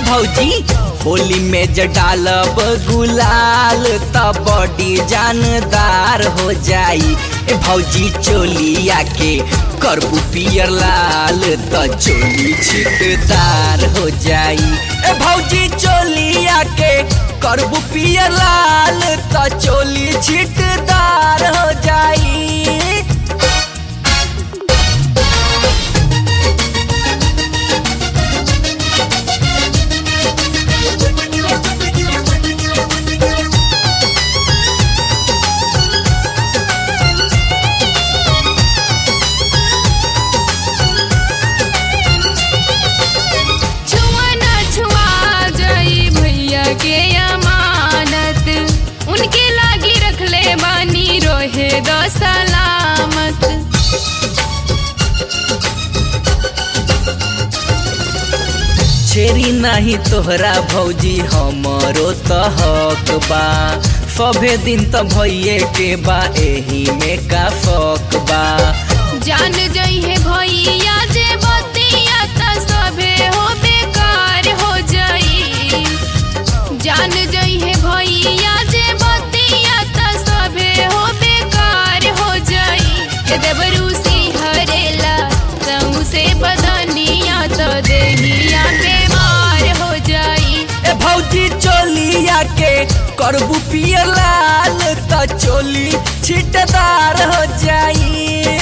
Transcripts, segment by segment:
भौजी होली में ज डालब गुलाल त बॉडी जानदार हो जाई। ए भौजी चोलिया के करबू पियर लाल त चोली छिटदार हो जाई। ए भौजी चोलिया के करबू पियर लाल त चोली छिटदार हो जाई। के अमानत उनके लागी रखले बानी रोहे दो सलामत। छेरी नहीं तोहरा भौजी हमरो त हक बा। सभे दिन त भइये के बा एही में का फक बा। जान जइहे भैया जे बतिया त सभे हो बेकार हो जाई। जान जइहे भैया जे बतिया त सभे हो बेकार हो जाई। ए देवरूसी हरेला तमु से बदनिया त देहिया बीमार हो जाई। ए भौजी चोलिया के करबू पियर लाल त चोली छिटदार हो जाई।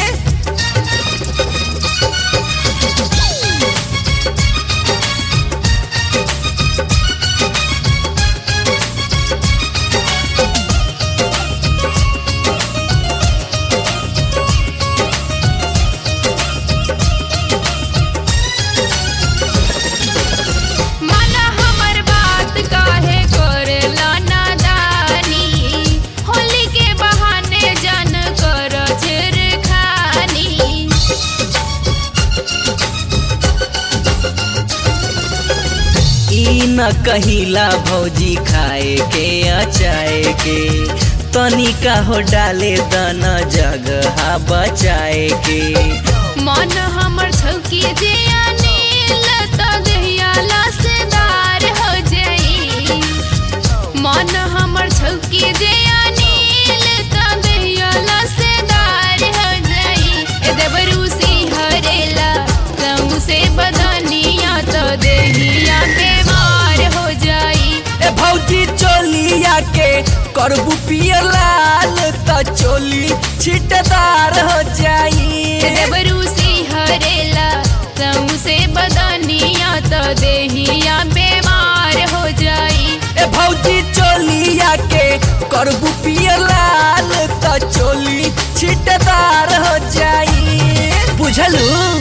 न कहिला भौजी खाए के अचाए के तनिका हो डाले दाना जगह बचाए के। मन हमर छौकी जे अनिल त देहिया लसदार हो जाई। मन हमर छौकी जे अनिल त देहिया लसदार हो जाई। ए देवरूसी हरेला तमु से बदनिया त देहिया बीमार हो जाई। ए भौजी चोलिया के करबू पियर लाल त चोली छिटदार हो जाई। ए देवरूसी हरेला तमु से बदनिया त देहिया बीमार हो जाई। ए भौजी चोलिया के करबू पियर लाल त चोली छिटदार हो जाई। बुझलू।